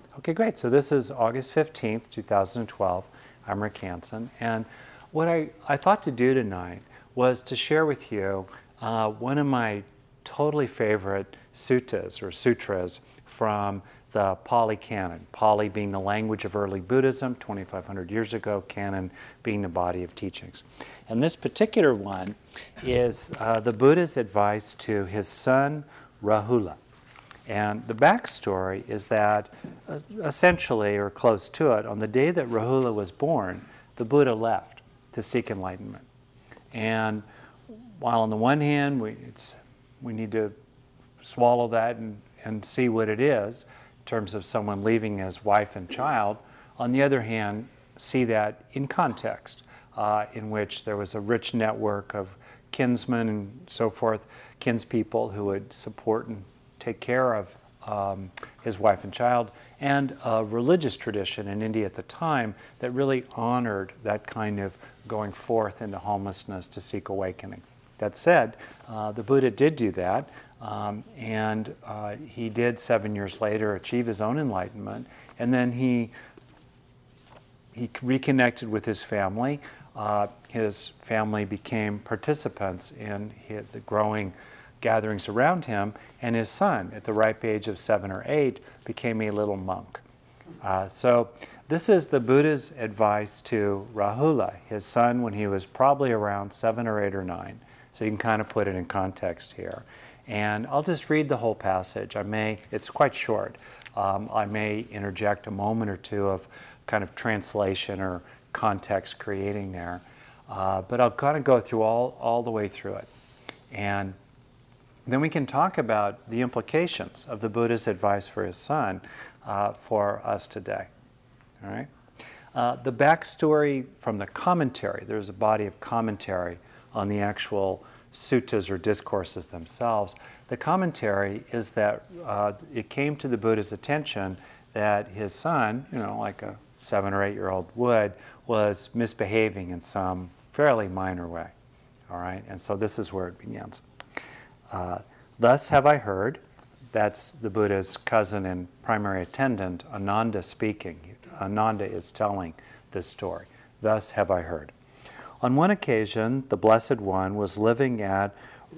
Okay, great. So this is August 15th, 2012. I'm Rick Hansen. And what I thought to do tonight was to share with you one of my totally favorite suttas or sutras from the Pali Canon. Pali being the language of early Buddhism, 2,500 years ago, Canon being the body of teachings. And this particular one is the Buddha's advice to his son, Rahula. And the backstory is that essentially, or close to it, on the day that Rahula was born, the Buddha left to seek enlightenment. And while on the one hand, we need to swallow that and see what it is in terms of someone leaving his wife and child, on the other hand, see that in context, in which there was a rich network of kinsmen and so forth, kinspeople who would support and take care of his wife and child, and a religious tradition in India at the time that really honored that kind of going forth into homelessness to seek awakening. That said, the Buddha did do that, and he did 7 years later achieve his own enlightenment, and then he reconnected with his family. His family became participants in the growing gatherings around him, and his son, at the ripe age of 7 or 8, became a little monk. So this is the Buddha's advice to Rahula, his son, when he was probably around 7 or 8 or 9. So you can kind of put it in context here. And I'll just read the whole passage. It's quite short. I may interject a moment or two of kind of translation or context creating there. But I'll kind of go through all the way through it. And then we can talk about the implications of the Buddha's advice for his son for us today. All right? The backstory from the commentary, there's a body of commentary on the actual suttas or discourses themselves. The commentary is that it came to the Buddha's attention that his son, like a 7 or 8 year old would, was misbehaving in some fairly minor way. All right? And so this is where it begins. Thus have I heard, that's the Buddha's cousin and primary attendant, Ananda speaking. Ananda is telling this story. Thus have I heard. On one occasion, the Blessed One was living at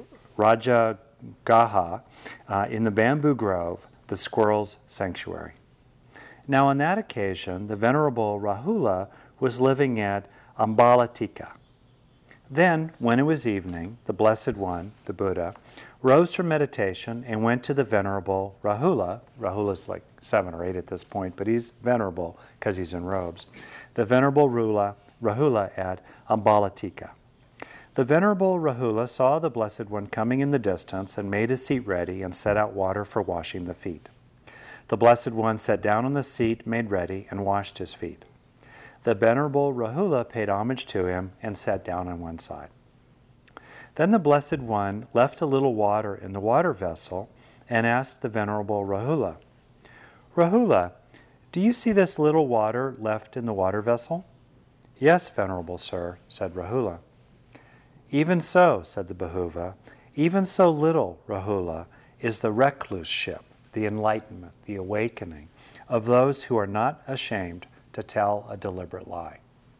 Rajagaha in the bamboo grove, the squirrel's sanctuary. Now on that occasion, the Venerable Rahula was living at Ambalatika. Then, when it was evening, the Blessed One, the Buddha, rose from meditation and went to the Venerable Rahula. Rahula's like 7 or 8 at this point, but he's venerable because he's in robes. The Venerable Rahula at Ambalatika. The Venerable Rahula saw the Blessed One coming in the distance and made his seat ready and set out water for washing the feet. The Blessed One sat down on the seat made ready and washed his feet. The Venerable Rahula paid homage to him and sat down on one side. Then the Blessed One left a little water in the water vessel and asked the Venerable Rahula, Rahula, do you see this little water left in the water vessel? Yes, Venerable Sir, said Rahula. Even so, said the Bhuva, even so little, Rahula, is the recluseship, the enlightenment, the awakening of those who are not ashamed to tell a deliberate lie.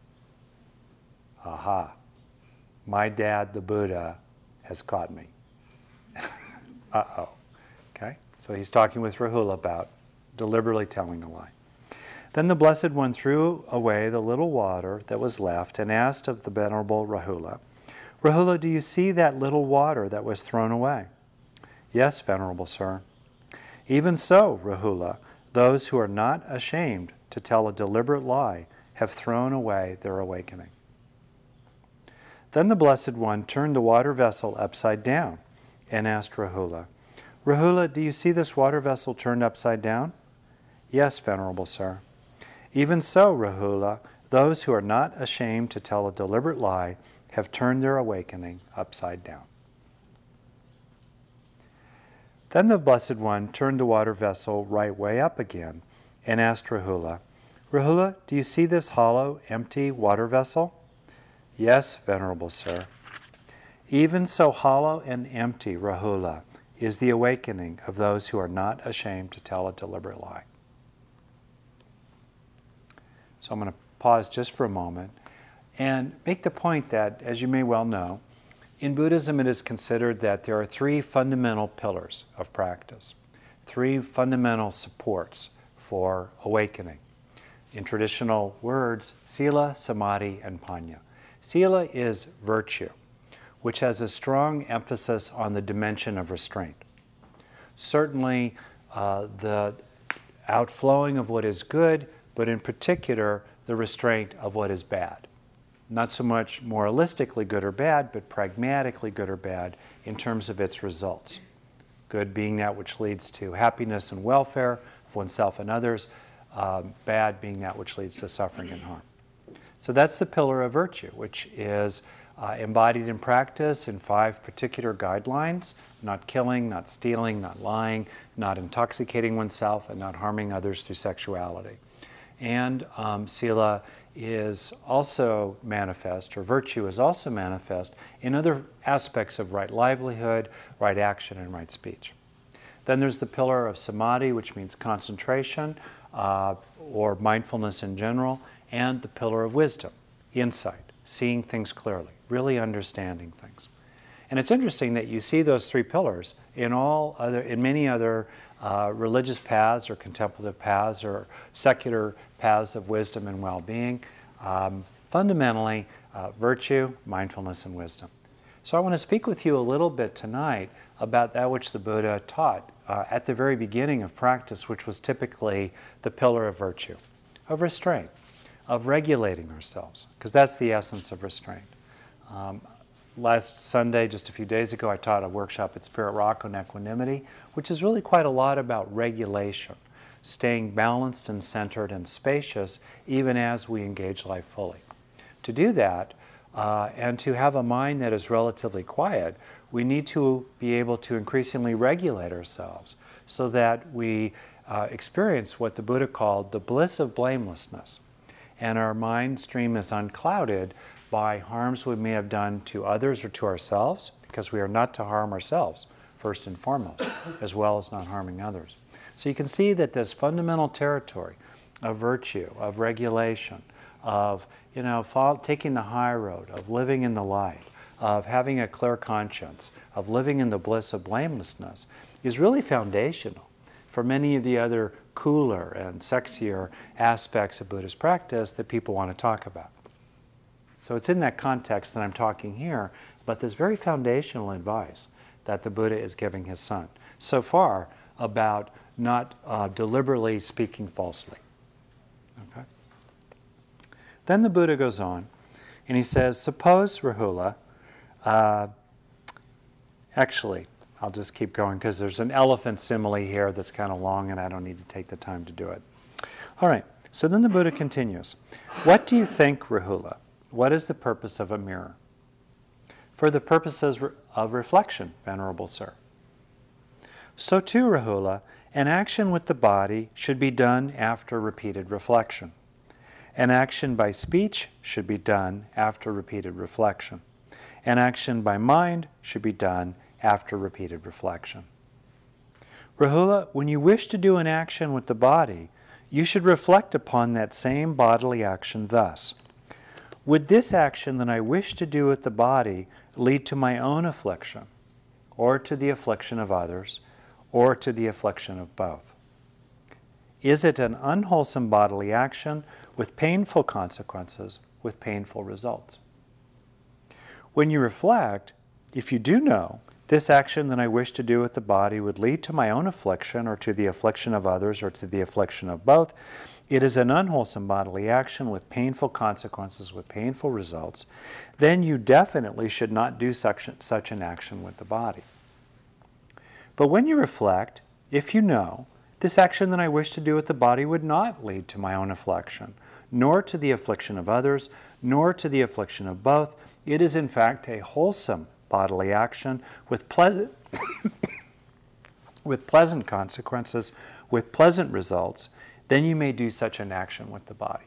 Aha. My dad, the Buddha, has caught me. Uh-oh. Okay? So he's talking with Rahula about deliberately telling a lie. Then the Blessed One threw away the little water that was left and asked of the Venerable Rahula, Rahula, do you see that little water that was thrown away? Yes, Venerable Sir. Even so, Rahula, those who are not ashamed to tell a deliberate lie have thrown away their awakening. Then the Blessed One turned the water vessel upside down and asked Rahula, Rahula, do you see this water vessel turned upside down? Yes, Venerable Sir. Even so, Rahula, those who are not ashamed to tell a deliberate lie have turned their awakening upside down. Then the Blessed One turned the water vessel right way up again and asked Rahula, Rahula, do you see this hollow, empty water vessel? Yes, Venerable Sir. Even so hollow and empty, Rahula, is the awakening of those who are not ashamed to tell a deliberate lie. So I'm going to pause just for a moment and make the point that, as you may well know, in Buddhism it is considered that there are three fundamental pillars of practice, three fundamental supports for awakening. In traditional words, sila, samadhi, and panya. Sila is virtue, which has a strong emphasis on the dimension of restraint. Certainly the outflowing of what is good, but in particular the restraint of what is bad. Not so much moralistically good or bad, but pragmatically good or bad in terms of its results. Good being that which leads to happiness and welfare of oneself and others, bad being that which leads to suffering and harm. So that's the pillar of virtue, which is embodied in practice in 5 particular guidelines: not killing, not stealing, not lying, not intoxicating oneself, and not harming others through sexuality. And sila is also manifest, or virtue is also manifest, in other aspects of right livelihood, right action, and right speech. Then there's the pillar of samadhi, which means concentration, or mindfulness in general, and the pillar of wisdom, insight, seeing things clearly, really understanding things. And it's interesting that you see those 3 pillars in many other religious paths or contemplative paths or secular paths of wisdom and well-being. Fundamentally, virtue, mindfulness, and wisdom. So I want to speak with you a little bit tonight about that which the Buddha taught at the very beginning of practice, which was typically the pillar of virtue, of restraint, of regulating ourselves, because that's the essence of restraint. Last Sunday, just a few days ago, I taught a workshop at Spirit Rock on equanimity, which is really quite a lot about regulation, staying balanced and centered and spacious even as we engage life fully. To do that, and to have a mind that is relatively quiet, we need to be able to increasingly regulate ourselves so that we experience what the Buddha called the bliss of blamelessness. And our mind stream is unclouded by harms we may have done to others or to ourselves, because we are not to harm ourselves, first and foremost, as well as not harming others. So you can see that this fundamental territory of virtue, of regulation, of taking the high road, of living in the light, of having a clear conscience, of living in the bliss of blamelessness, is really foundational for many of the other cooler and sexier aspects of Buddhist practice that people want to talk about. So it's in that context that I'm talking here about this very foundational advice that the Buddha is giving his son, so far about not deliberately speaking falsely. Okay? Then the Buddha goes on, and he says, suppose, Rahula, actually, I'll just keep going because there's an elephant simile here that's kind of long and I don't need to take the time to do it. All right, so then the Buddha continues. What do you think, Rahula? What is the purpose of a mirror? For the purposes of reflection, Venerable Sir. So too, Rahula, an action with the body should be done after repeated reflection. An action by speech should be done after repeated reflection. An action by mind should be done after repeated reflection. Rahula, when you wish to do an action with the body, you should reflect upon that same bodily action thus. Would this action that I wish to do with the body lead to my own affliction, or to the affliction of others, or to the affliction of both? Is it an unwholesome bodily action with painful consequences, with painful results? When you reflect, if you do know, this action that I wish to do with the body would lead to my own affliction, or to the affliction of others, or to the affliction of both, it is an unwholesome bodily action with painful consequences, with painful results, then you definitely should not do such an action with the body. But when you reflect, if you know, this action that I wish to do with the body would not lead to my own affliction, nor to the affliction of others, nor to the affliction of both, it is in fact a wholesome bodily action with pleasant consequences, with pleasant results, then you may do such an action with the body.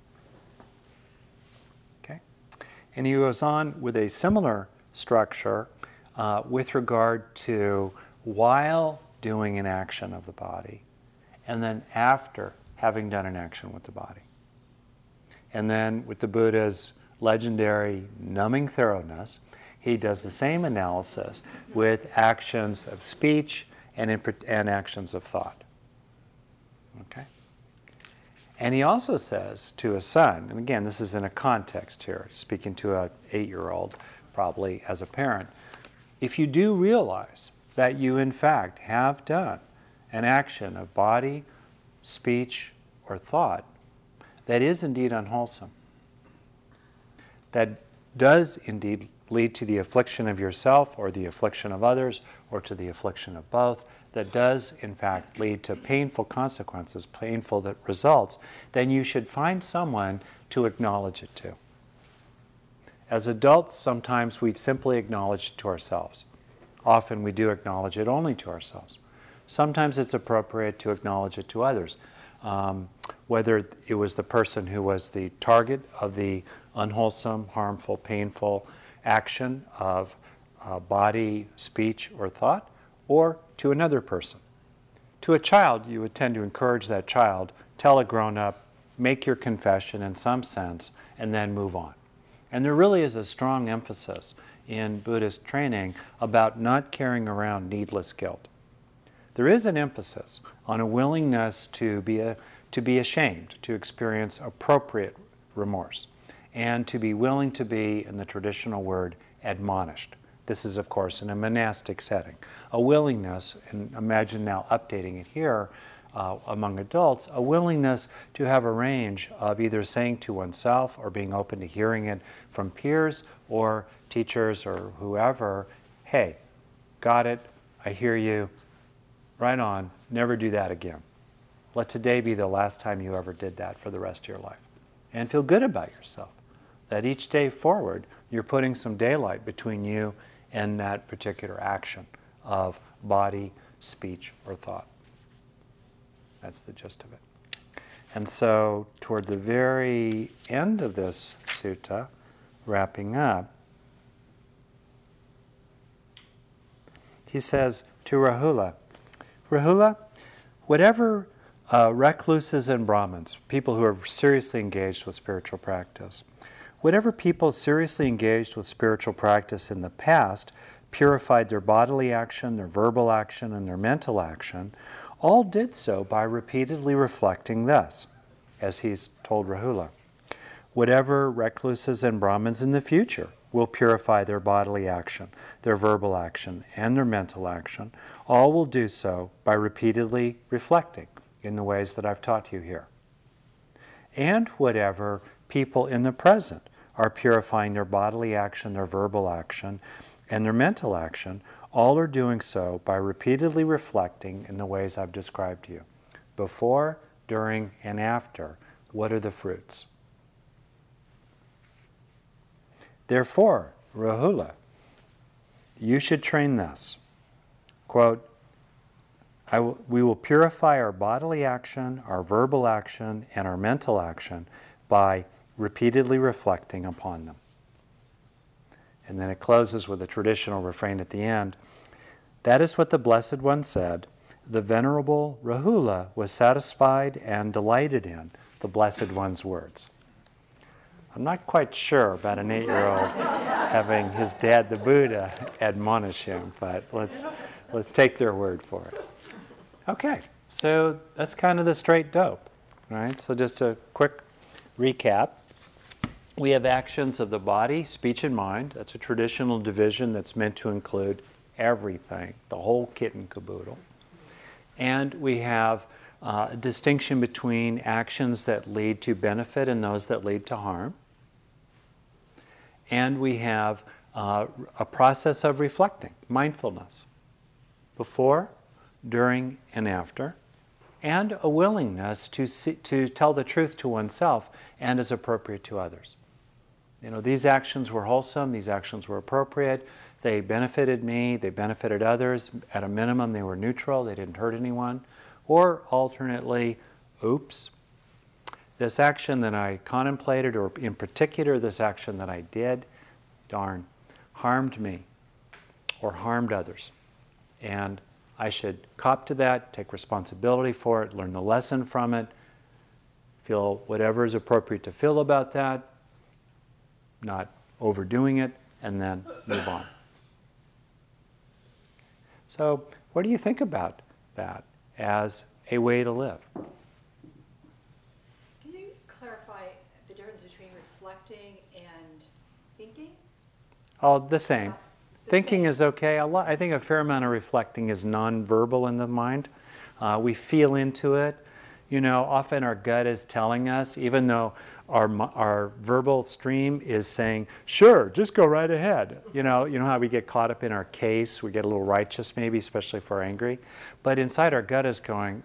Okay? And he goes on with a similar structure with regard to while doing an action of the body, and then after having done an action with the body. And then with the Buddha's legendary numbing thoroughness, he does the same analysis with actions of speech and actions of thought. Okay? And he also says to his son, and again, this is in a context here, speaking to an 8-year-old, probably as a parent, if you do realize that you in fact have done an action of body, speech, or thought that is indeed unwholesome, that does indeed lead to the affliction of yourself or the affliction of others or to the affliction of both, that does in fact lead to painful consequences, painful results, then you should find someone to acknowledge it to. As adults, sometimes we simply acknowledge it to ourselves. Often we do acknowledge it only to ourselves. Sometimes it's appropriate to acknowledge it to others. Whether it was the person who was the target of the unwholesome, harmful, painful action of body, speech, or thought, or to another person. To a child, you would tend to encourage that child, tell a grown-up, make your confession in some sense, and then move on. And there really is a strong emphasis in Buddhist training about not carrying around needless guilt. There is an emphasis on a willingness to be ashamed, to experience appropriate remorse, and to be willing to be, in the traditional word, admonished. This is, of course, in a monastic setting. A willingness, and imagine now updating it here among adults, a willingness to have a range of either saying to oneself or being open to hearing it from peers or teachers or whoever, hey, got it, I hear you, right on, never do that again. Let today be the last time you ever did that for the rest of your life. And feel good about yourself, that each day forward, you're putting some daylight between you and that particular action of body, speech, or thought. That's the gist of it. And so, toward the very end of this sutta, wrapping up, he says to Rahula, Rahula, whatever recluses and Brahmins, people who are seriously engaged with spiritual practice, whatever people seriously engaged with spiritual practice in the past purified their bodily action, their verbal action, and their mental action, all did so by repeatedly reflecting thus, as he's told Rahula. Whatever recluses and Brahmins in the future will purify their bodily action, their verbal action, and their mental action, all will do so by repeatedly reflecting in the ways that I've taught you here. And whatever people in the present are purifying their bodily action, their verbal action, and their mental action, all are doing so by repeatedly reflecting in the ways I've described to you. Before, during, and after, what are the fruits? Therefore, Rahula, you should train thus. Quote, we will purify our bodily action, our verbal action, and our mental action by repeatedly reflecting upon them. And then it closes with a traditional refrain at the end. That is what the Blessed One said. The Venerable Rahula was satisfied and delighted in the Blessed One's words. I'm not quite sure about an 8-year-old having his dad, the Buddha, admonish him, but let's take their word for it. Okay, so that's kind of the straight dope, right? So just a quick recap. We have actions of the body, speech, and mind. That's a traditional division that's meant to include everything, the whole kit and caboodle. And we have a distinction between actions that lead to benefit and those that lead to harm. And we have a process of reflecting, mindfulness, before, during, and after, and a willingness to tell the truth to oneself and as appropriate to others. You know, these actions were wholesome, these actions were appropriate, they benefited me, they benefited others, at a minimum they were neutral, they didn't hurt anyone, or alternately, oops, this action that I contemplated, or in particular this action that I did, darn, harmed me or harmed others. And I should cop to that, take responsibility for it, learn the lesson from it, feel whatever is appropriate to feel about that, not overdoing it, and then move on. So what do you think about that as a way to live? Can you clarify the difference between reflecting and thinking? Oh, the same. Thinking same. is okay. I think a fair amount of reflecting is nonverbal in the mind. We feel into it. You know, often our gut is telling us, even though our verbal stream is saying, sure, just go right ahead. You know how we get caught up in our case, we get a little righteous maybe, especially if we're angry. But inside our gut is going,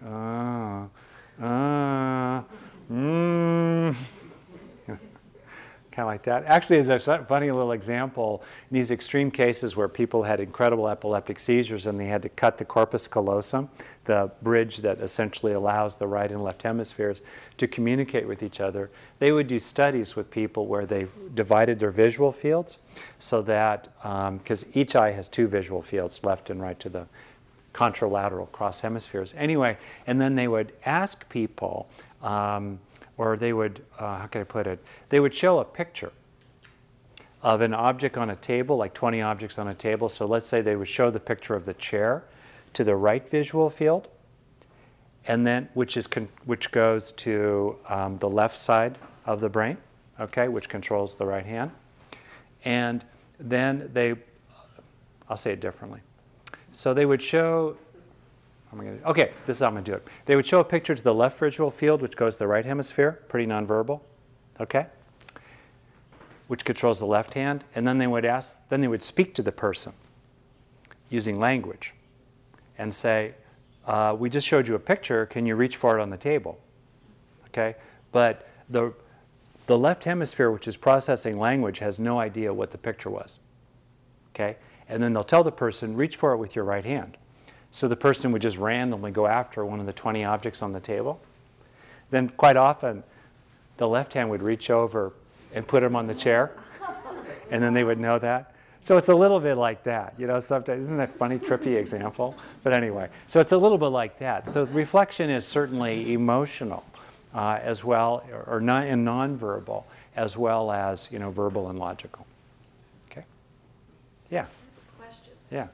kind of like that. Actually, there's a funny little example. In these extreme cases where people had incredible epileptic seizures and they had to cut the corpus callosum, the bridge that essentially allows the right and left hemispheres to communicate with each other, they would do studies with people where they divided their visual fields so that, because each eye has two visual fields, left and right to the contralateral cross hemispheres. Anyway, and then they would ask people, or they would, how can I put it? They would show a picture of an object on a table, like 20 objects on a table. So let's say they would show the picture of the chair to the right visual field, and then which goes to the left side of the brain, okay, which controls the right hand. And then I'll say it differently. So they would show. Okay, this is how I'm going to do it. They would show a picture to the left visual field, which goes to the right hemisphere, pretty nonverbal, okay, which controls the left hand, and then they would speak to the person using language and say, we just showed you a picture, can you reach for it on the table? Okay, but the left hemisphere, which is processing language, has no idea what the picture was, okay, and then they'll tell the person, reach for it with your right hand. So the person would just randomly go after one of the 20 objects on the table. Then quite often, the left hand would reach over and put them on the chair, and then they would know that. So it's a little bit like that, you know, sometimes. Isn't that a funny, trippy example? But anyway, so it's a little bit like that. So reflection is certainly emotional as well, or and nonverbal, as well as, you know, verbal and logical. Okay? Yeah. Question. Yeah.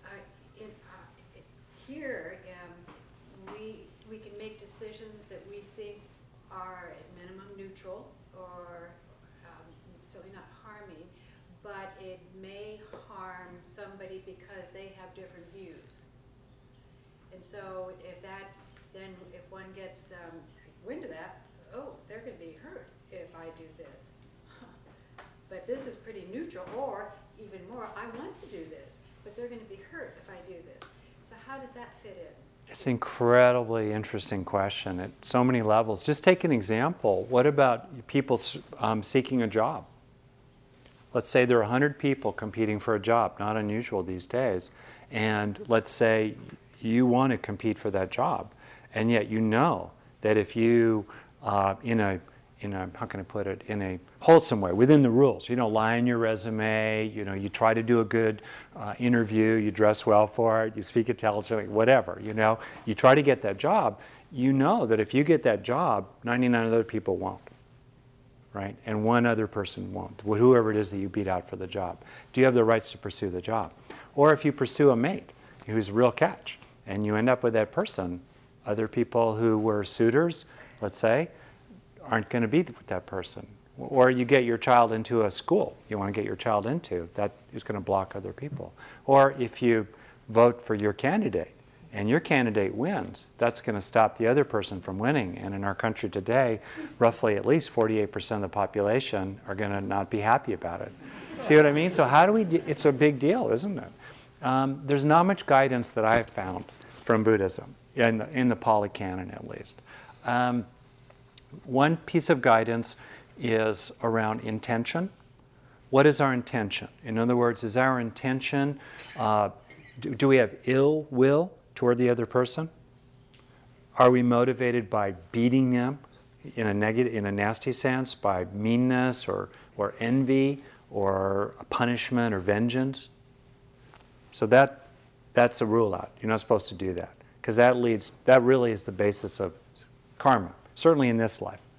Here, we can make decisions that we think are at minimum neutral or certainly not harming, but it may harm somebody because they have different views. And so if one gets wind of that, oh, they're going to be hurt if I do this. But this is pretty neutral, or even more, I want to do this, but they're going to be hurt if I do this. So how does that fit in? It's an incredibly interesting question at so many levels. Just take an example. What about people seeking a job? Let's say there are 100 people competing for a job, not unusual these days. And let's say you want to compete for that job. And yet you know that if you, in a how can I put it, in a wholesome way, within the rules, you know, lie in your resume, you know, you try to do a good interview, you dress well for it, you speak intelligently, whatever, you know, you try to get that job, you know that if you get that job, 99 other people won't, right? And one other person won't, whoever it is that you beat out for the job. Do you have the rights to pursue the job? Or if you pursue a mate who's a real catch, and you end up with that person, other people who were suitors, let's say, aren't going to be with that person. Or you get your child into a school you want to get your child into, that is going to block other people. Or if you vote for your candidate and your candidate wins, that's going to stop the other person from winning. And in our country today, roughly at least 48% of the population are going to not be happy about it. See what I mean? So how do we, it's a big deal, isn't it? There's not much guidance that I've found from Buddhism, in the Pali Canon at least. One piece of guidance is around intention. What is our intention? In other words, is our intention, do we have ill will toward the other person? Are we motivated by beating them in a negative, in a nasty sense, by meanness or envy or punishment or vengeance? So that's a rule out. You're not supposed to do that, because that really is the basis of karma. Certainly in this life.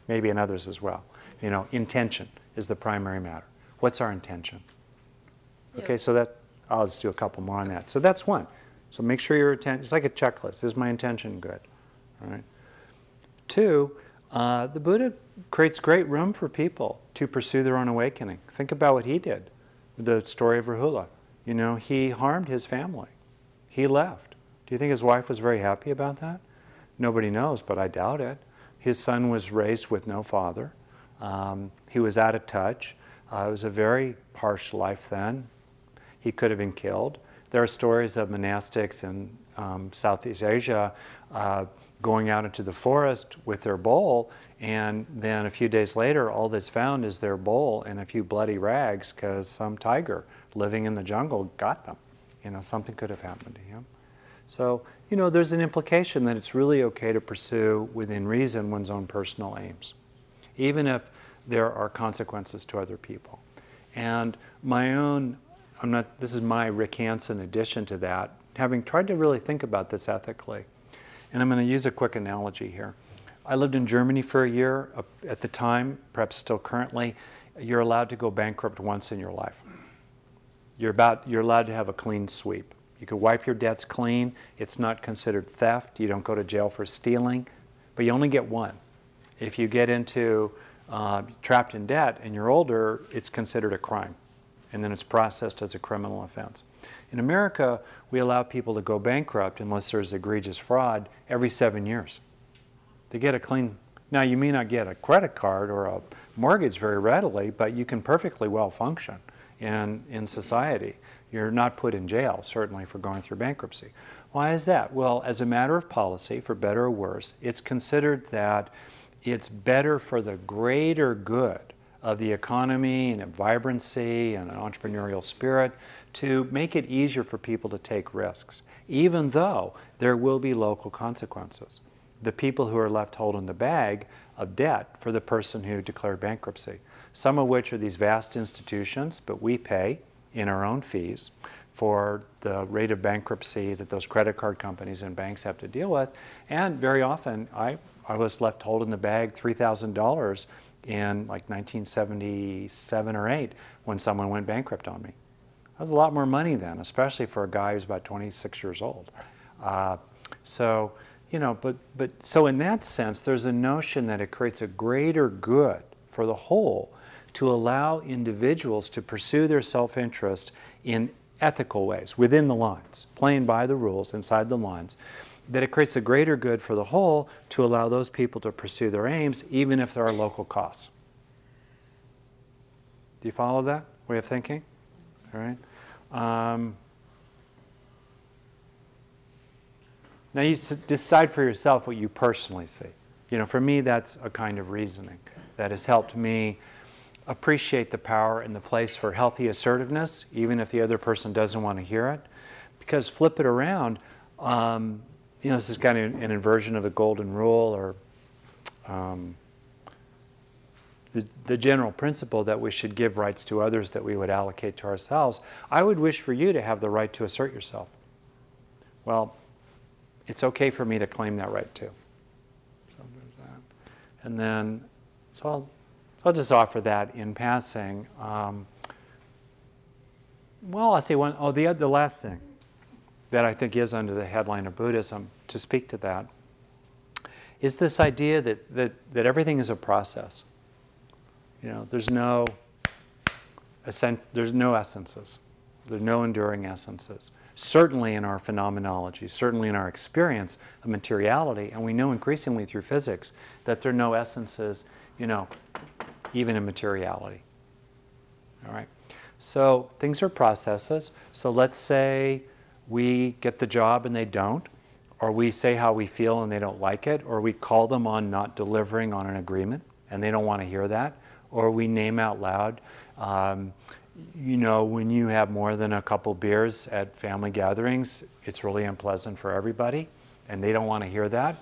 maybe in others as well. Intention is the primary matter. What's our intention? Okay, so I'll just do a couple more on that. So that's one. So make sure your intention, it's like a checklist. Is my intention good? All right. Two, the Buddha creates great room for people to pursue their own awakening. Think about what he did. The story of Rahula. He harmed his family. He left. Do you think his wife was very happy about that? Nobody knows, but I doubt it. His son was raised with no father. He was out of touch. It was a very harsh life then. He could have been killed. There are stories of monastics in Southeast Asia going out into the forest with their bowl, and then a few days later, all that's found is their bowl and a few bloody rags because some tiger living in the jungle got them. Something could have happened to him. So, there's an implication that it's really okay to pursue within reason one's own personal aims, even if there are consequences to other people. And this is my Rick Hansen addition to that, having tried to really think about this ethically. And I'm going to use a quick analogy here. I lived in Germany for a year. At the time, perhaps still currently, you're allowed to go bankrupt once in your life. You're allowed to have a clean sweep. You could wipe your debts clean. It's not considered theft. You don't go to jail for stealing, but you only get one. If you get into trapped in debt and you're older, it's considered a crime, and then it's processed as a criminal offense. In America, we allow people to go bankrupt unless there's egregious fraud every 7 years. They get a clean. Now, you may not get a credit card or a mortgage very readily, but you can perfectly well function in society. You're not put in jail, certainly, for going through bankruptcy. Why is that? Well, as a matter of policy, for better or worse, it's considered that it's better for the greater good of the economy and vibrancy and an entrepreneurial spirit to make it easier for people to take risks, even though there will be local consequences. The people who are left holding the bag of debt for the person who declared bankruptcy, some of which are these vast institutions, but we pay in our own fees for the rate of bankruptcy that those credit card companies and banks have to deal with. And very often, I was left holding the bag $3,000 in like 1977 or 8 when someone went bankrupt on me. That was a lot more money then, especially for a guy who's about 26 years old. So in that sense, there's a notion that it creates a greater good for the whole to allow individuals to pursue their self-interest in ethical ways, within the lines, playing by the rules, inside the lines, that it creates a greater good for the whole to allow those people to pursue their aims, even if there are local costs. Do you follow that way of thinking? All right. Now you decide for yourself what you personally see. For me, that's a kind of reasoning that has helped me appreciate the power and the place for healthy assertiveness, even if the other person doesn't want to hear it. Because flip it around, this is kind of an inversion of the golden rule, or the general principle that we should give rights to others that we would allocate to ourselves. I would wish for you to have the right to assert yourself. Well, it's okay for me to claim that right too. So there's that. And then, I'll just offer that in passing. I'll say the last thing that I think is under the headline of Buddhism, to speak to that, is this idea that everything is a process. There's no essences. There's no enduring essences. Certainly in our phenomenology, certainly in our experience of materiality, and we know increasingly through physics that there are no essences, even in materiality. All right? So things are processes. So let's say we get the job and they don't, or we say how we feel and they don't like it, or we call them on not delivering on an agreement and they don't want to hear that, or we name out loud, when you have more than a couple beers at family gatherings, it's really unpleasant for everybody, and they don't want to hear that.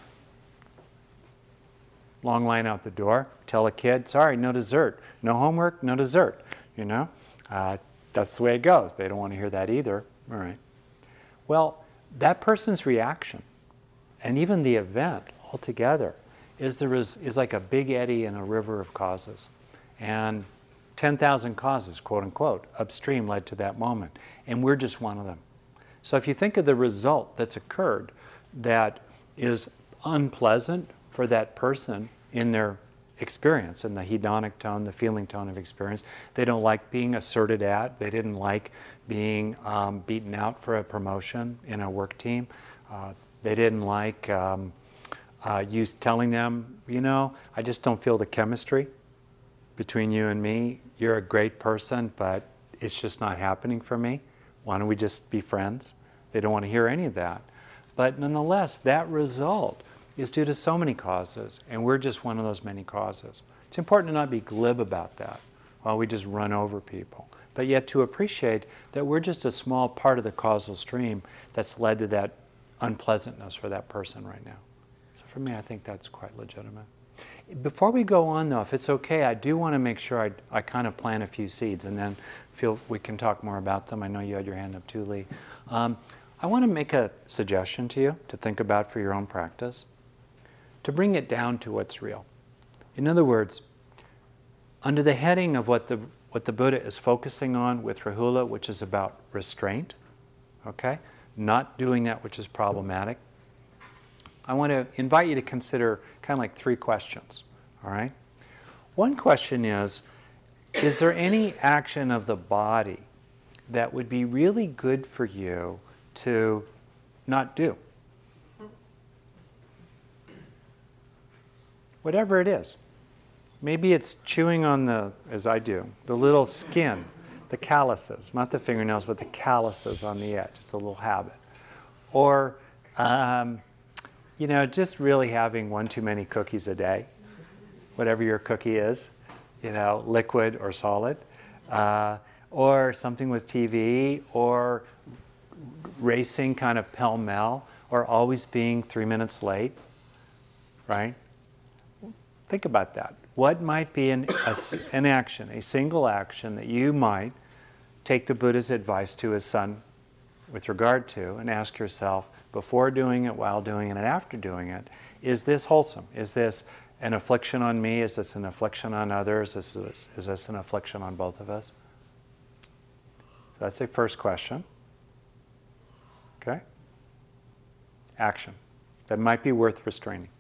Long line out the door. Tell a kid, sorry, no dessert. No homework, no dessert. That's the way it goes. They don't want to hear that either. All right. Well, that person's reaction, and even the event altogether, is like a big eddy in a river of causes. And 10,000 causes, quote unquote, upstream led to that moment. And we're just one of them. So if you think of the result that's occurred that is unpleasant for that person in their experience, in the hedonic tone, the feeling tone of experience, they don't like being asserted at, they didn't like being beaten out for a promotion in a work team, they didn't like you telling them, you know, I just don't feel the chemistry between you and me. You're a great person, but it's just not happening for me. Why don't we just be friends? They don't want to hear any of that. But nonetheless, that result is due to so many causes, and we're just one of those many causes. It's important to not be glib about that while we just run over people, but yet to appreciate that we're just a small part of the causal stream that's led to that unpleasantness for that person right now. So for me, I think that's quite legitimate. Before we go on, though, if it's okay, I do want to make sure I kind of plant a few seeds, and then feel we can talk more about them. I know you had your hand up too, Lee. I want to make a suggestion to you to think about for your own practice, to bring it down to what's real. In other words, under the heading of what the Buddha is focusing on with Rahula, which is about restraint, okay, not doing that which is problematic, I want to invite you to consider kind of like 3 questions, all right? One question is there any action of the body that would be really good for you to not do? Whatever it is. Maybe it's chewing on the, as I do, the little skin, the calluses, not the fingernails, but the calluses on the edge. It's a little habit. Or, you know, just really having one too many cookies a day, whatever your cookie is, you know, liquid or solid. Or something with TV, or racing kind of pell-mell, or always being 3 minutes late, right? Think about that. What might be an action, a single action that you might take the Buddha's advice to his son with regard to, and ask yourself, before doing it, while doing it, and after doing it, is this wholesome? Is this an affliction on me? Is this an affliction on others? Is this an affliction on both of us? So that's a first question. Okay? Action that might be worth restraining.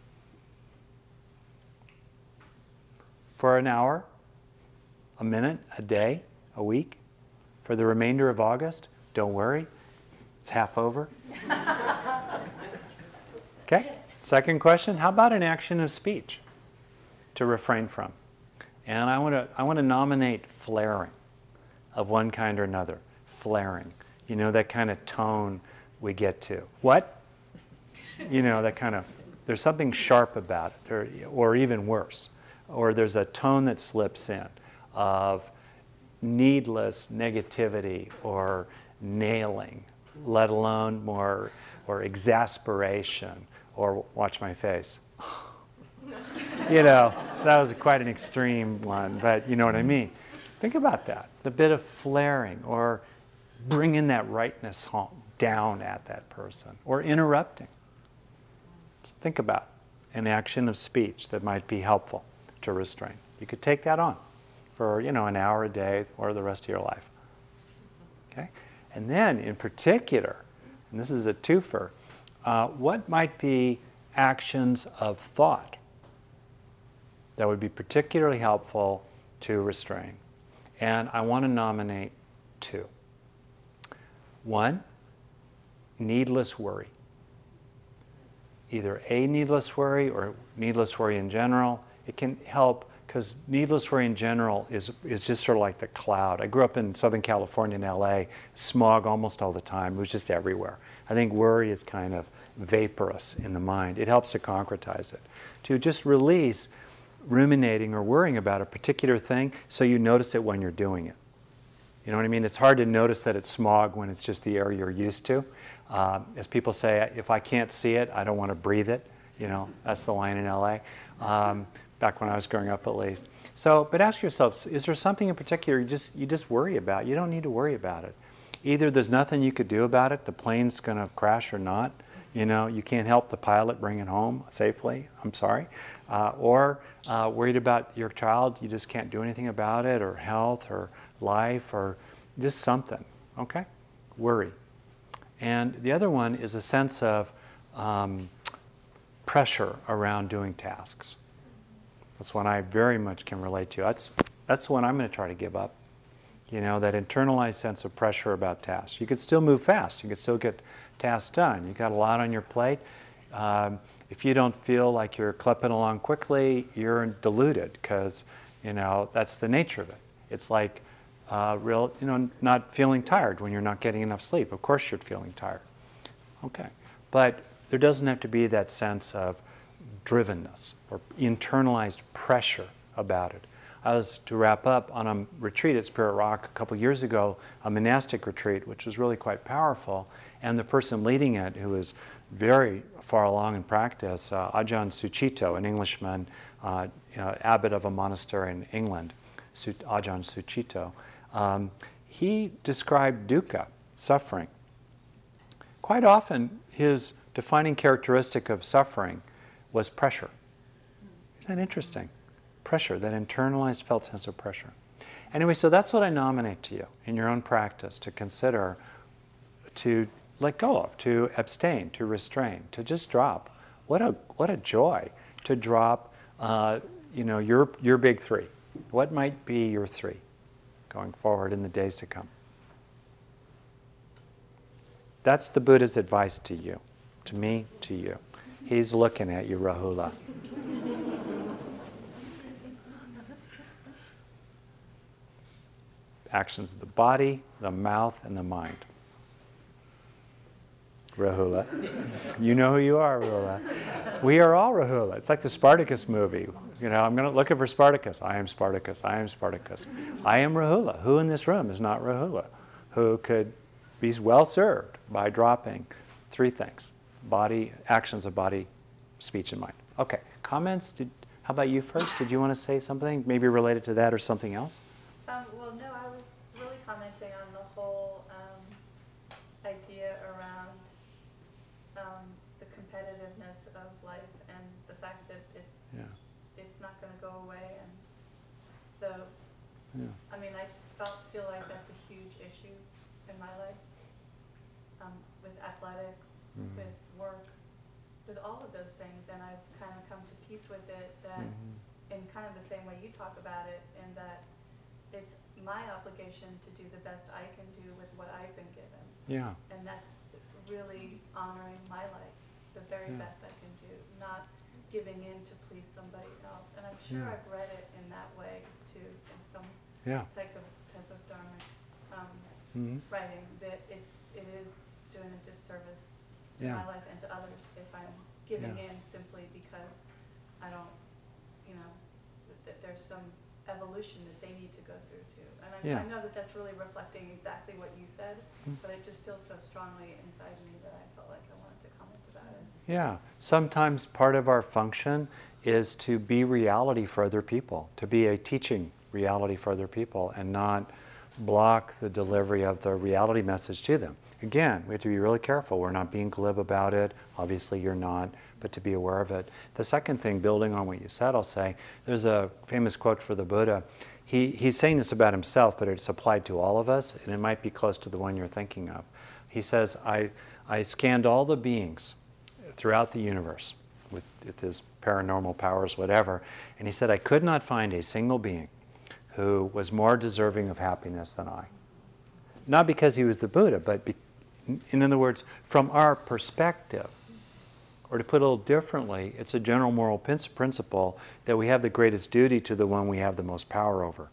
For an hour, a minute, a day, a week, for the remainder of August, don't worry, it's half over. Okay? Second question, how about an action of speech to refrain from? And I want to nominate flaring of one kind or another. Flaring. You know, that kind of tone we get to. What? You know, that kind of, there's something sharp about it, or even worse. Or there's a tone that slips in of needless negativity or nailing, let alone more, or exasperation, or watch my face. You know, that was quite an extreme one, but you know what I mean. Think about that, the bit of flaring, or bringing that rightness home, down at that person, or interrupting. Just think about an action of speech that might be helpful to restrain. You could take that on for, you know, an hour a day or the rest of your life. Okay? And then, in particular, and this is a twofer, what might be actions of thought that would be particularly helpful to restrain? And I want to nominate 2. 1, needless worry. Either a needless worry or needless worry in general. It can help because needless worry in general is just sort of like the cloud. I grew up in Southern California in LA, smog almost all the time. It was just everywhere. I think worry is kind of vaporous in the mind. It helps to concretize it. To just release ruminating or worrying about a particular thing so you notice it when you're doing it. You know what I mean? It's hard to notice that it's smog when it's just the air you're used to. As people say, if I can't see it, I don't want to breathe it. You know, that's the line in LA. Back when I was growing up at least. So, but ask yourself, is there something in particular you just worry about? You don't need to worry about it. Either there's nothing you could do about it, the plane's going to crash or not, You know, you can't help the pilot bring it home safely. I'm sorry. Or worried about your child, you just can't do anything about it, or health, or life, or just something. Okay? Worry. And the other one is a sense of pressure around doing tasks. That's one I very much can relate to. That's the one I'm going to try to give up. You know, that internalized sense of pressure about tasks. You could still move fast. You could still get tasks done. You've got a lot on your plate. If you don't feel like you're clipping along quickly, you're deluded, because, you know, that's the nature of it. It's like not feeling tired when you're not getting enough sleep. Of course you're feeling tired. Okay. But there doesn't have to be that sense of drivenness or internalized pressure about it. I was, to wrap up, on a retreat at Spirit Rock a couple years ago, a monastic retreat, which was really quite powerful, and the person leading it, who was very far along in practice, Ajahn Sucitto, an Englishman, abbot of a monastery in England, Ajahn Sucitto, he described dukkha, suffering. Quite often, his defining characteristic of suffering was pressure. Isn't that interesting? Pressure, that internalized felt sense of pressure. Anyway, so that's what I nominate to you in your own practice to consider, to let go of, to abstain, to restrain, to just drop. What a joy to drop, your big three. What might be your three going forward in the days to come? That's the Buddha's advice to you, to me, to you. He's looking at you, Rahula. Actions of the body, the mouth, and the mind. Rahula. You know who you are, Rahula. We are all Rahula. It's like the Spartacus movie. You know, I'm going to look for Spartacus. I am Spartacus. I am Spartacus. I am Rahula. Who in this room is not Rahula? Who could be well served by dropping three things: body, actions of body, speech, and mind. Okay, comments? How about you first? Did you want to say something, maybe related to that or something else? Well, no, I was really commenting on the whole idea around the competitiveness of life and the fact that it's not going to go away, and I mean, I feel like that's a huge issue in my life, with athletics, with work, with all of those things, and I've kind of come to peace with it, that in kind of the same way you talk about it, in that it's my obligation to do the best I can do with what I've been given. Yeah. And that's really honoring my life, the very best I can do, not giving in to please somebody else. And I'm sure I've read it in that way too, in some type of dharmic writing, that it is doing a disservice to my life and to others if I'm giving in simply because I don't, that there's some evolution that they need to go through too. And I know that that's really reflecting exactly what you said, but it just feels so strongly inside me that I felt like I wanted to comment about it. Yeah. Sometimes part of our function is to be reality for other people, to be a teaching reality for other people, and not block the delivery of the reality message to them. Again, we have to be really careful. We're not being glib about it. Obviously, you're not, but to be aware of it. The second thing, building on what you said, I'll say, there's a famous quote for the Buddha. He's saying this about himself, but it's applied to all of us, and it might be close to the one you're thinking of. He says, I scanned all the beings throughout the universe with his paranormal powers, whatever, and he said, I could not find a single being who was more deserving of happiness than I. Not because he was the Buddha, but in other words, from our perspective, or to put it a little differently, it's a general moral principle that we have the greatest duty to the one we have the most power over.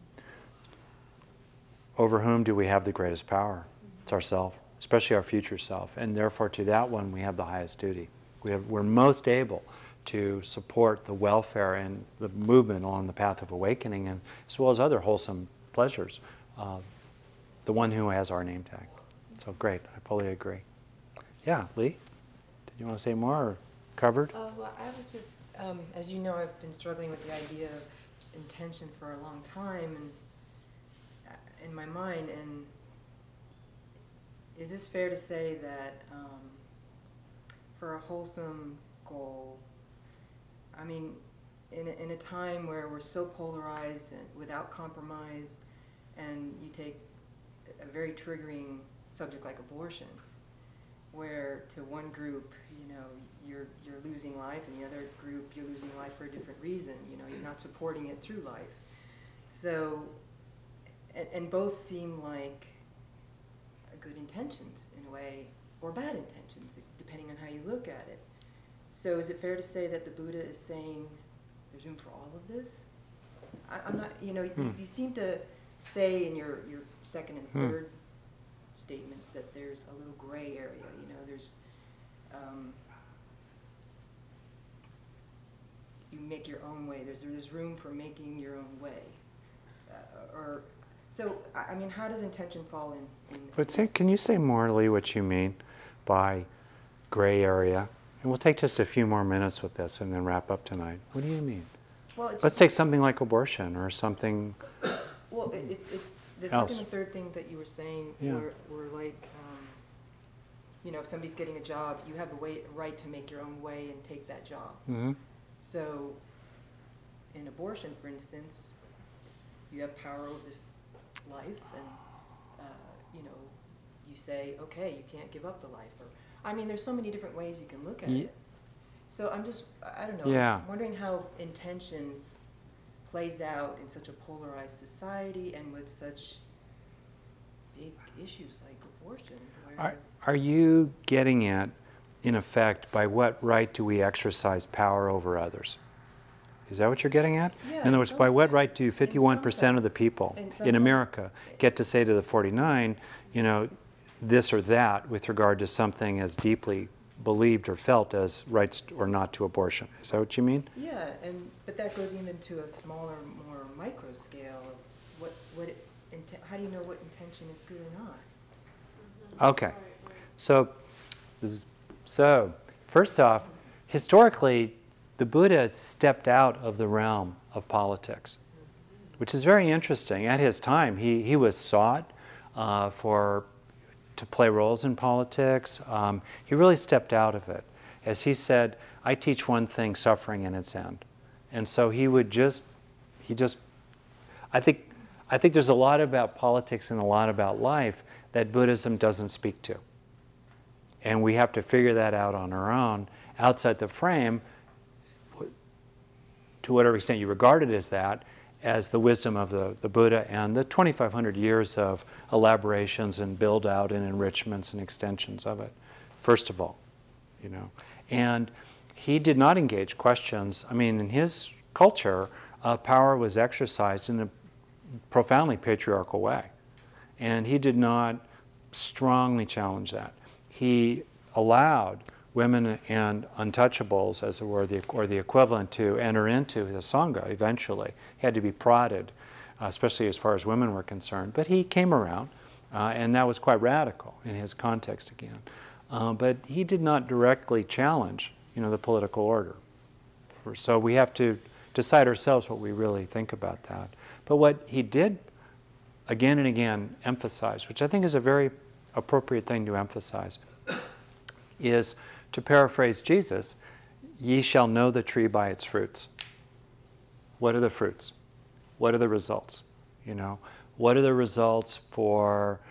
Over whom do we have the greatest power? It's ourself, especially our future self. And therefore, to that one, we have the highest duty. We're most able to support the welfare and the movement along the path of awakening, and as well as other wholesome pleasures. The one who has our name tag. So great, I fully agree. Yeah, Lee? Did you want to say more, or covered? Well, I was just, as you know, I've been struggling with the idea of intention for a long time, and in my mind, and is this fair to say that for a wholesome goal. I mean, in a time where we're so polarized and without compromise, and you take a very triggering subject like abortion, where to one group, you know, you're losing life, and the other group you're losing life for a different reason. You know, you're not supporting it through life. So, and both seem like good intentions in a way, or bad intentions, depending on how you look at it. So is it fair to say that the Buddha is saying there's room for all of this? I'm not, you know, you seem to say in your second and third statements that there's a little gray area, you know, there's, you make your own way, there's room for making your own way. So, I mean, how does intention fall in But can you say more, Lee, what you mean by gray area? And we'll take just a few more minutes with this and then wrap up tonight. What do you mean? Well, Let's take something like abortion or something. Well, it's the else. second and third thing that you were saying were like, you know, if somebody's getting a job, you have a right to make your own way and take that job. Mm-hmm. So, in abortion, for instance, you have power over this life, and you know, you say, okay, you can't give up the life, or I mean, there's so many different ways you can look at it. So I don't know. Yeah. I'm wondering how intention plays out in such a polarized society and with such big issues like abortion. Are you getting at, in effect, by what right do we exercise power over others? Is that what you're getting at? Yeah, in other words, by what right do 51% of the sense. people In in America get to say to the 49, you know, this or that with regard to something as deeply believed or felt as rights or not to abortion? Is that what you mean? Yeah, but that goes even to a smaller, more micro scale of how do you know what intention is good or not? Okay. So first off, historically, the Buddha stepped out of the realm of politics, which is very interesting. At his time, he was sought to play roles in politics. He really stepped out of it. As he said, I teach one thing, suffering and its end. And so I think there's a lot about politics and a lot about life that Buddhism doesn't speak to. And we have to figure that out on our own, outside the frame, to whatever extent you regard it as that, as the wisdom of the Buddha and the 2,500 years of elaborations and build-out and enrichments and extensions of it, first of all, you know. And he did not engage questions. I mean, in his culture, power was exercised in a profoundly patriarchal way. And he did not strongly challenge that. He allowed women and untouchables, as it were, or the equivalent, to enter into the Sangha eventually. He had to be prodded, especially as far as women were concerned. But he came around, and that was quite radical in his context again. But he did not directly challenge, you know, the political order. So we have to decide ourselves what we really think about that. But what he did again and again emphasize, which I think is a very appropriate thing to emphasize, is, to paraphrase Jesus, ye shall know the tree by its fruits. What are the fruits? What are the results? You know, what are the results for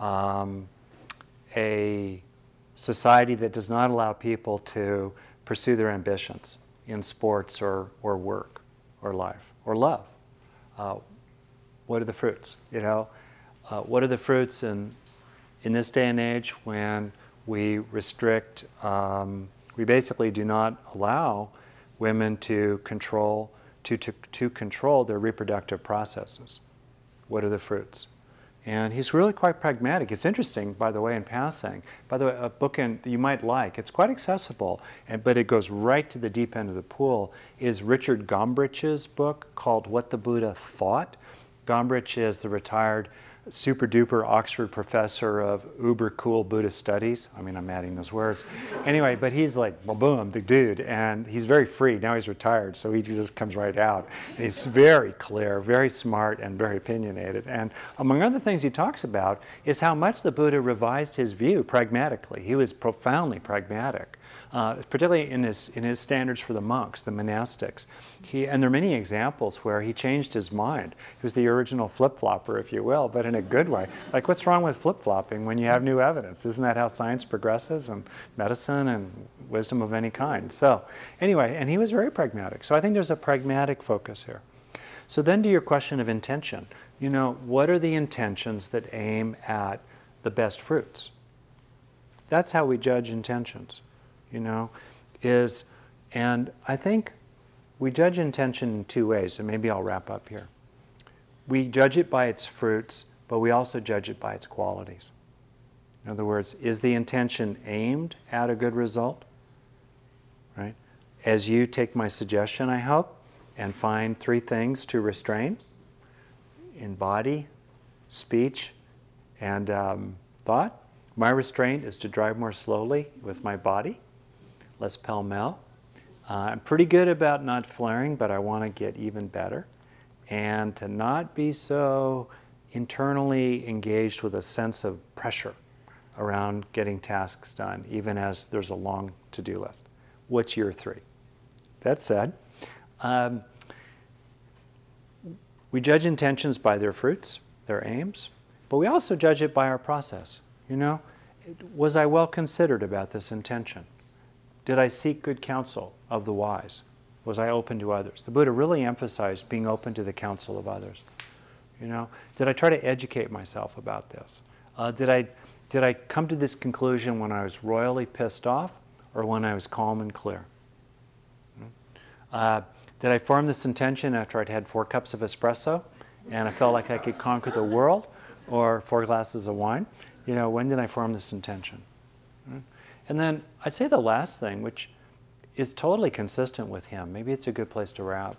a society that does not allow people to pursue their ambitions in sports or work or life or love? What are the fruits? You know, what are the fruits in this day and age when we restrict, we basically do not allow women to control their reproductive processes? What are the fruits? And he's really quite pragmatic. It's interesting, by the way, in passing. By the way, a book you might like, it's quite accessible, but it goes right to the deep end of the pool, is Richard Gombrich's book called What the Buddha Thought. Gombrich is the retired super duper Oxford professor of uber cool Buddhist studies. I mean, I'm adding those words. Anyway, but he's like, boom, the dude. And he's very free. Now he's retired, so he just comes right out. And he's very clear, very smart, and very opinionated. And among other things he talks about is how much the Buddha revised his view pragmatically. He was profoundly pragmatic. Particularly in his standards for the monks, the monastics. And there are many examples where he changed his mind. He was the original flip-flopper, if you will, but in a good way. Like, what's wrong with flip-flopping when you have new evidence? Isn't that how science progresses, and medicine and wisdom of any kind? So anyway, and he was very pragmatic. So I think there's a pragmatic focus here. So then to your question of intention, what are the intentions that aim at the best fruits? That's how we judge intentions. And I think we judge intention in two ways, and maybe I'll wrap up here. We judge it by its fruits, but we also judge it by its qualities. In other words, is the intention aimed at a good result? Right? As you take my suggestion, I hope, and find 3 things to restrain in body, speech, and thought. My restraint is to drive more slowly with my body, less pell-mell. I'm pretty good about not flaring, but I want to get even better. And to not be so internally engaged with a sense of pressure around getting tasks done, even as there's a long to-do list. What's your 3? That said, we judge intentions by their fruits, their aims, but we also judge it by our process. Was I well considered about this intention? Did I seek good counsel of the wise? Was I open to others? The Buddha really emphasized being open to the counsel of others. Did I try to educate myself about this? Did I come to this conclusion when I was royally pissed off or when I was calm and clear? Did I form this intention after I'd had 4 cups of espresso and I felt like I could conquer the world, or 4 glasses of wine? When did I form this intention? And then I'd say the last thing, which is totally consistent with him, maybe it's a good place to wrap.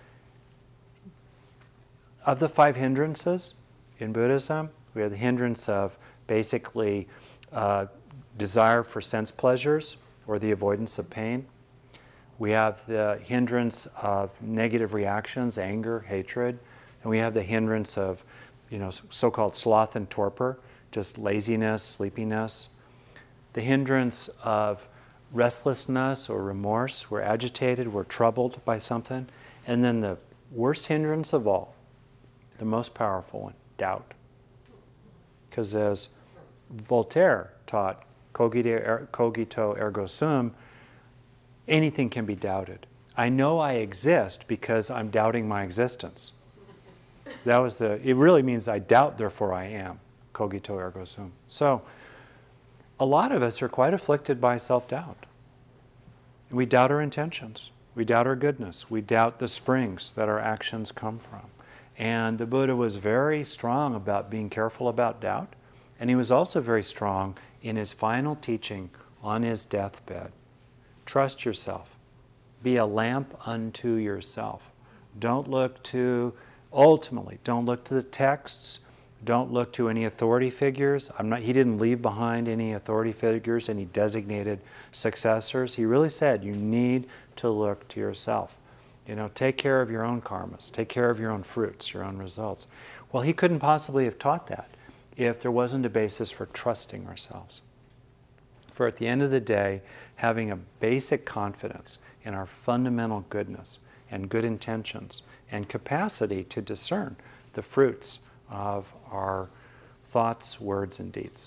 Of the 5 hindrances in Buddhism, we have the hindrance of basically desire for sense pleasures or the avoidance of pain. We have the hindrance of negative reactions, anger, hatred. And we have the hindrance of, so-called sloth and torpor, just laziness, sleepiness. The hindrance of restlessness or remorse. We're agitated, we're troubled by something. And then the worst hindrance of all, the most powerful one, doubt. Because as Voltaire taught, cogito ergo sum, anything can be doubted. I know I exist because I'm doubting my existence. It really means I doubt, therefore I am. Cogito ergo sum. So, a lot of us are quite afflicted by self-doubt. We doubt our intentions. We doubt our goodness. We doubt the springs that our actions come from. And the Buddha was very strong about being careful about doubt. And he was also very strong in his final teaching on his deathbed. Trust yourself. Be a lamp unto yourself. Don't look to the texts. Don't look to any authority figures. He didn't leave behind any authority figures, any designated successors. He really said you need to look to yourself. Take care of your own karmas. Take care of your own fruits, your own results. Well, he couldn't possibly have taught that if there wasn't a basis for trusting ourselves. For at the end of the day, having a basic confidence in our fundamental goodness and good intentions and capacity to discern the fruits of our thoughts, words, and deeds.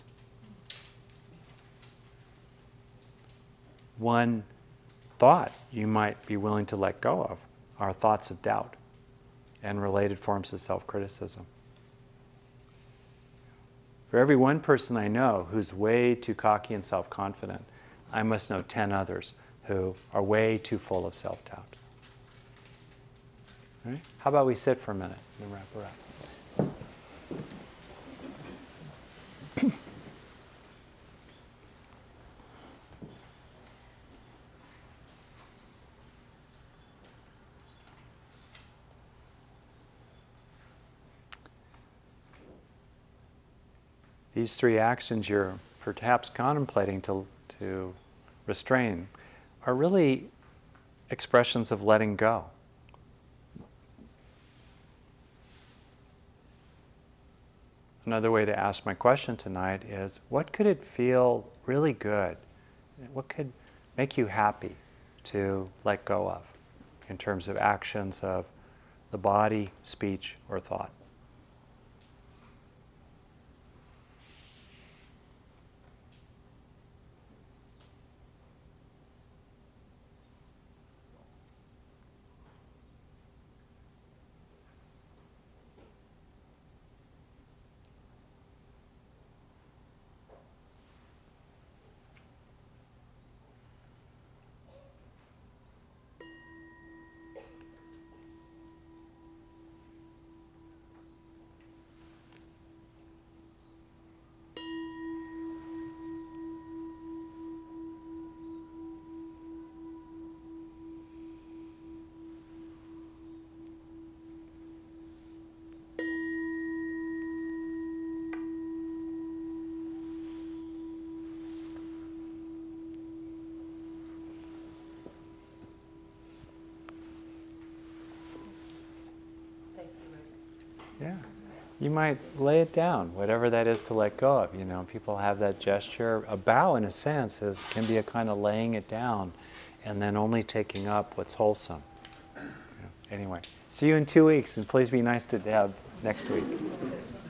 One thought you might be willing to let go of are thoughts of doubt and related forms of self-criticism. For every one person I know who's way too cocky and self-confident, I must know 10 others who are way too full of self-doubt. All right? How about we sit for a minute and wrap her up? these three actions you're perhaps contemplating to restrain are really expressions of letting go. Another way to ask my question tonight is, what could it feel really good? What could make you happy to let go of in terms of actions of the body, speech, or thought? Yeah. You might lay it down, whatever that is to let go of. You know, people have that gesture. A bow, in a sense, can be a kind of laying it down and then only taking up what's wholesome. Yeah. Anyway, see you in 2 weeks, and please be nice to Deb next week.